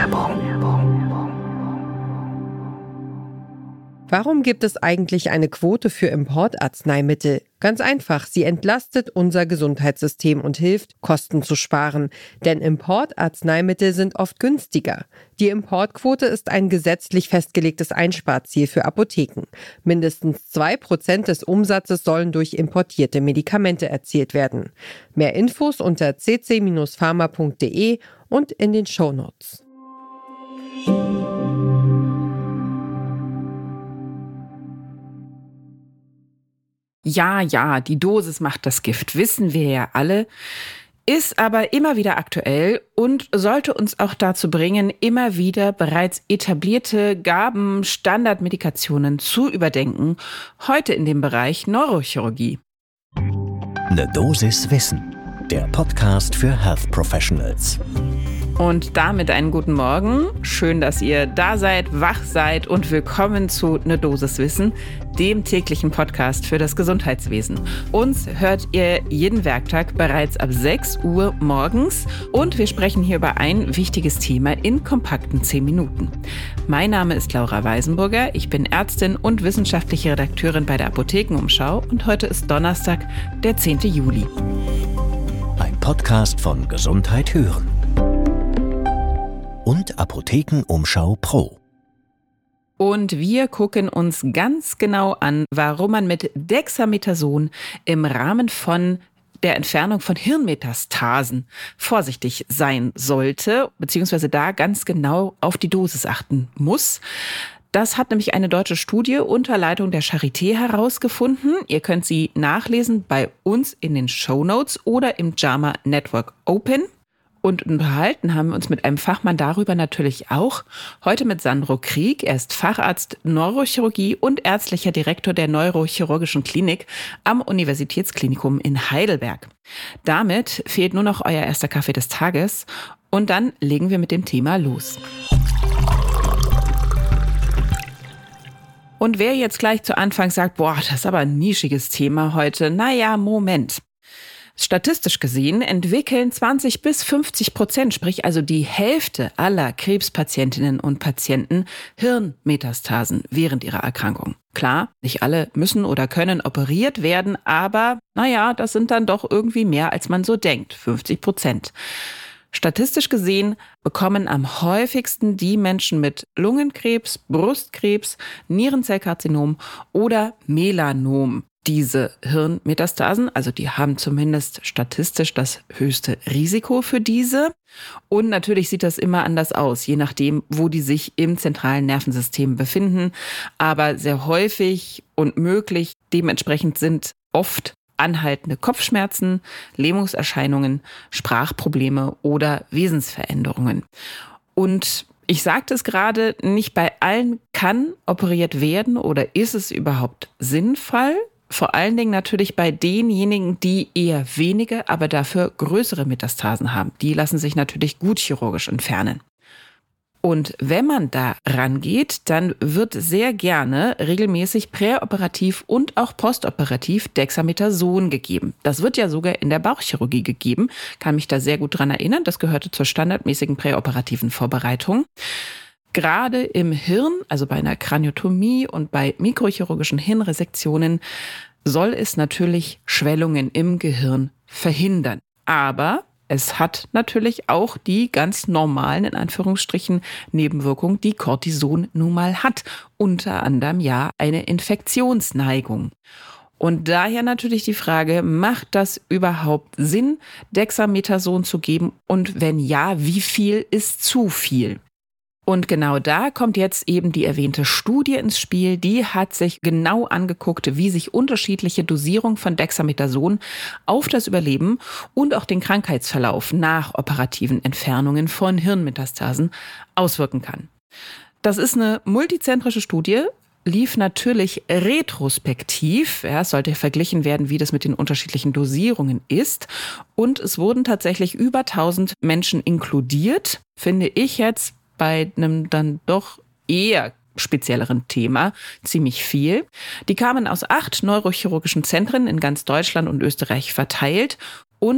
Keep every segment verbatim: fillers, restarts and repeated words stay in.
Warum gibt es eigentlich eine Quote für Importarzneimittel? Ganz einfach, sie entlastet unser Gesundheitssystem und hilft, Kosten zu sparen. Denn Importarzneimittel sind oft günstiger. Die Importquote ist ein gesetzlich festgelegtes Einsparziel für Apotheken. Mindestens zwei Prozent des Umsatzes sollen durch importierte Medikamente erzielt werden. Mehr Infos unter c c Pharma punkt d e und in den Shownotes. Ja, ja, die Dosis macht das Gift, wissen wir ja alle, ist aber immer wieder aktuell und sollte uns auch dazu bringen, immer wieder bereits etablierte Gaben, Standardmedikationen zu überdenken, heute in dem Bereich Neurochirurgie. Eine Dosis Wissen, der Podcast für Health Professionals. Und damit einen guten Morgen. Schön, dass ihr da seid, wach seid und willkommen zu Ne Dosis Wissen, dem täglichen Podcast für das Gesundheitswesen. Uns hört ihr jeden Werktag bereits ab sechs Uhr morgens und wir sprechen hier über ein wichtiges Thema in kompakten zehn Minuten. Mein Name ist Laura Weisenburger, ich bin Ärztin und wissenschaftliche Redakteurin bei der Apothekenumschau und heute ist Donnerstag, der zehnten Juli. Ein Podcast von Gesundheit hören und Apothekenumschau Pro. Und wir gucken uns ganz genau an, warum man mit Dexamethason im Rahmen von der Entfernung von Hirnmetastasen vorsichtig sein sollte, beziehungsweise da ganz genau auf die Dosis achten muss. Das hat nämlich eine deutsche Studie unter Leitung der Charité herausgefunden. Ihr könnt sie nachlesen bei uns in den Shownotes oder im JAMA Network Open. Und unterhalten haben wir uns mit einem Fachmann darüber natürlich auch. Heute mit Sandro Krieg. Er ist Facharzt Neurochirurgie und ärztlicher Direktor der Neurochirurgischen Klinik am Universitätsklinikum in Heidelberg. Damit fehlt nur noch euer erster Kaffee des Tages. Und dann legen wir mit dem Thema los. Und wer jetzt gleich zu Anfang sagt, boah, das ist aber ein nischiges Thema heute. Naja, Moment. Statistisch gesehen entwickeln zwanzig bis fünfzig Prozent, sprich also die Hälfte aller Krebspatientinnen und Patienten Hirnmetastasen während ihrer Erkrankung. Klar, nicht alle müssen oder können operiert werden, aber naja, das sind dann doch irgendwie mehr, als man so denkt, fünfzig Prozent. Statistisch gesehen bekommen am häufigsten die Menschen mit Lungenkrebs, Brustkrebs, Nierenzellkarzinom oder Melanom diese Hirnmetastasen, also die haben zumindest statistisch das höchste Risiko für diese. Und natürlich sieht das immer anders aus, je nachdem, wo die sich im zentralen Nervensystem befinden. Aber sehr häufig und möglich dementsprechend sind oft anhaltende Kopfschmerzen, Lähmungserscheinungen, Sprachprobleme oder Wesensveränderungen. Und ich sagte es gerade, nicht bei allen kann operiert werden oder ist es überhaupt sinnvoll. Vor allen Dingen natürlich bei denjenigen, die eher wenige, aber dafür größere Metastasen haben. Die lassen sich natürlich gut chirurgisch entfernen. Und wenn man da rangeht, dann wird sehr gerne regelmäßig präoperativ und auch postoperativ Dexamethason gegeben. Das wird ja sogar in der Bauchchirurgie gegeben. Kann mich da sehr gut dran erinnern. Das gehörte zur standardmäßigen präoperativen Vorbereitung. Gerade im Hirn, also bei einer Kraniotomie und bei mikrochirurgischen Hirnresektionen, soll es natürlich Schwellungen im Gehirn verhindern. Aber es hat natürlich auch die ganz normalen, in Anführungsstrichen, Nebenwirkungen, die Cortison nun mal hat. Unter anderem ja eine Infektionsneigung. Und daher natürlich die Frage, macht das überhaupt Sinn, Dexamethason zu geben? Und wenn ja, wie viel ist zu viel? Und genau da kommt jetzt eben die erwähnte Studie ins Spiel. Die hat sich genau angeguckt, wie sich unterschiedliche Dosierung von Dexamethason auf das Überleben und auch den Krankheitsverlauf nach operativen Entfernungen von Hirnmetastasen auswirken kann. Das ist eine multizentrische Studie, lief natürlich retrospektiv. Ja, es sollte verglichen werden, wie das mit den unterschiedlichen Dosierungen ist. Und es wurden tatsächlich über tausend Menschen inkludiert, finde ich jetzt bei einem dann doch eher spezielleren Thema ziemlich viel. Die kamen aus acht neurochirurgischen Zentren in ganz Deutschland und Österreich verteilt und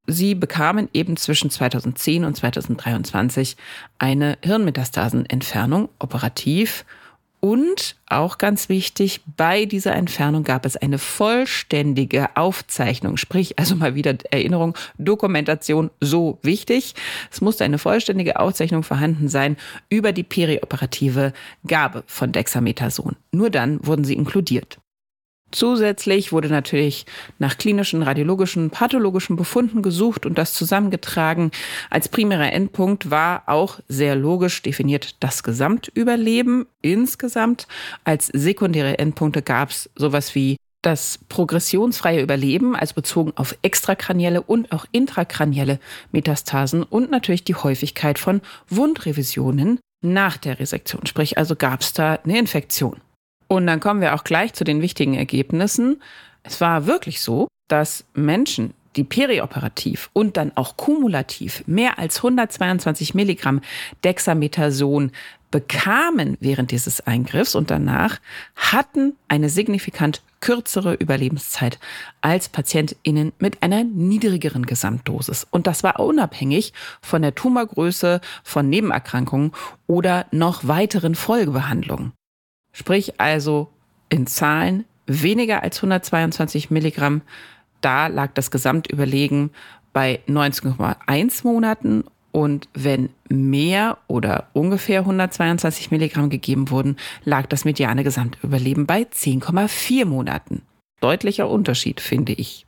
sie bekamen eben zwischen zweitausendzehn und zweitausenddreiundzwanzig eine Hirnmetastasenentfernung operativ. Und auch ganz wichtig, bei dieser Entfernung gab es eine vollständige Aufzeichnung, sprich also mal wieder Erinnerung, Dokumentation, so wichtig. Es musste eine vollständige Aufzeichnung vorhanden sein über die perioperative Gabe von Dexamethason. Nur dann wurden sie inkludiert. Zusätzlich wurde natürlich nach klinischen, radiologischen, pathologischen Befunden gesucht und das zusammengetragen. Als primärer Endpunkt war auch sehr logisch definiert das Gesamtüberleben insgesamt. Als sekundäre Endpunkte gab es sowas wie das progressionsfreie Überleben, also bezogen auf extrakranielle und auch intrakranielle Metastasen und natürlich die Häufigkeit von Wundrevisionen nach der Resektion. Sprich, also gab es da eine Infektion. Und dann kommen wir auch gleich zu den wichtigen Ergebnissen. Es war wirklich so, dass Menschen, die perioperativ und dann auch kumulativ mehr als hundertzweiundzwanzig Milligramm Dexamethason bekamen während dieses Eingriffs und danach, hatten eine signifikant kürzere Überlebenszeit als PatientInnen mit einer niedrigeren Gesamtdosis. Und das war unabhängig von der Tumorgröße, von Nebenerkrankungen oder noch weiteren Folgebehandlungen. Sprich also in Zahlen weniger als hundertzweiundzwanzig Milligramm. Da lag das Gesamtüberleben bei neunzehn Komma eins Monaten. Und wenn mehr oder ungefähr hundertzweiundzwanzig Milligramm gegeben wurden, lag das mediane Gesamtüberleben bei zehn Komma vier Monaten. Deutlicher Unterschied, finde ich.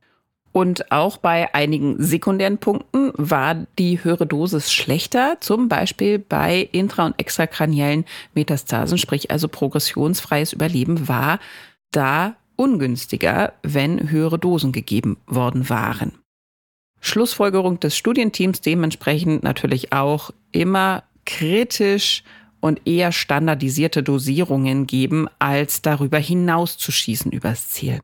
Und auch bei einigen sekundären Punkten war die höhere Dosis schlechter, zum Beispiel bei intra- und extrakraniellen Metastasen, sprich also progressionsfreies Überleben war da ungünstiger, wenn höhere Dosen gegeben worden waren. Schlussfolgerung des Studienteams dementsprechend natürlich auch immer kritisch und eher standardisierte Dosierungen geben, als darüber hinaus zu schießen übers Ziel.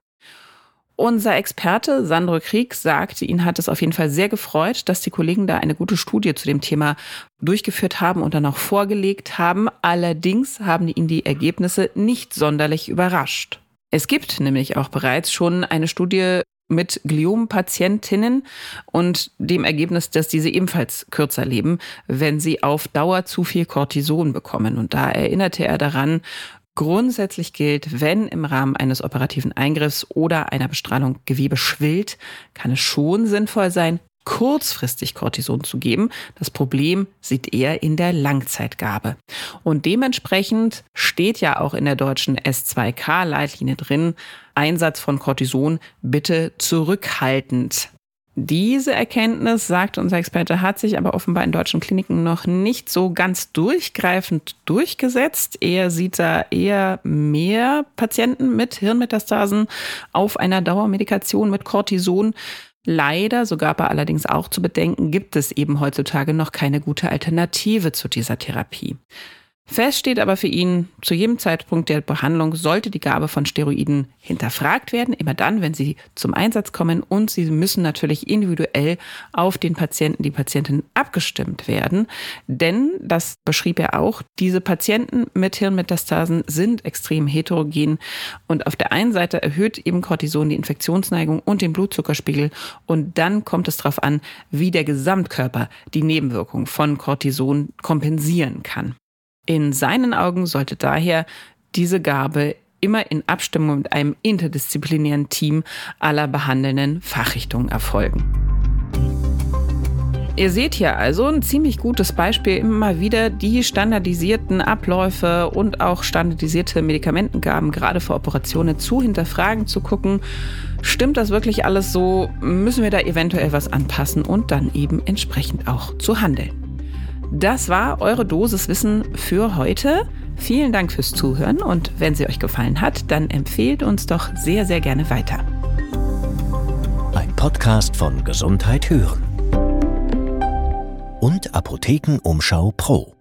Unser Experte Sandro Krieg sagte, ihn hat es auf jeden Fall sehr gefreut, dass die Kollegen da eine gute Studie zu dem Thema durchgeführt haben und dann auch vorgelegt haben. Allerdings haben ihn die Ergebnisse nicht sonderlich überrascht. Es gibt nämlich auch bereits schon eine Studie mit Gliom-Patientinnen und dem Ergebnis, dass diese ebenfalls kürzer leben, wenn sie auf Dauer zu viel Cortison bekommen. Und da erinnerte er daran, grundsätzlich gilt, wenn im Rahmen eines operativen Eingriffs oder einer Bestrahlung Gewebe schwillt, kann es schon sinnvoll sein, kurzfristig Cortison zu geben. Das Problem sieht er in der Langzeitgabe. Und dementsprechend steht ja auch in der deutschen S zwei K Leitlinie drin, Einsatz von Cortison bitte zurückhaltend. Diese Erkenntnis, sagt unser Experte, hat sich aber offenbar in deutschen Kliniken noch nicht so ganz durchgreifend durchgesetzt. Er sieht da eher mehr Patienten mit Hirnmetastasen auf einer Dauermedikation mit Cortison. Leider, so gab er allerdings auch zu bedenken, gibt es eben heutzutage noch keine gute Alternative zu dieser Therapie. Fest steht aber für ihn, zu jedem Zeitpunkt der Behandlung sollte die Gabe von Steroiden hinterfragt werden, immer dann, wenn sie zum Einsatz kommen, und sie müssen natürlich individuell auf den Patienten, die Patientin abgestimmt werden, denn, das beschrieb er auch, diese Patienten mit Hirnmetastasen sind extrem heterogen und auf der einen Seite erhöht eben Cortison die Infektionsneigung und den Blutzuckerspiegel und dann kommt es darauf an, wie der Gesamtkörper die Nebenwirkung von Cortison kompensieren kann. In seinen Augen sollte daher diese Gabe immer in Abstimmung mit einem interdisziplinären Team aller behandelnden Fachrichtungen erfolgen. Ihr seht hier also ein ziemlich gutes Beispiel, immer wieder die standardisierten Abläufe und auch standardisierte Medikamentengaben, gerade für Operationen, zu hinterfragen, zu gucken, stimmt das wirklich alles so, müssen wir da eventuell was anpassen und dann eben entsprechend auch zu handeln. Das war eure Dosiswissen für heute. Vielen Dank fürs Zuhören und wenn sie euch gefallen hat, dann empfehlt uns doch sehr, sehr gerne weiter. Ein Podcast von Gesundheit hören und Apothekenumschau Pro.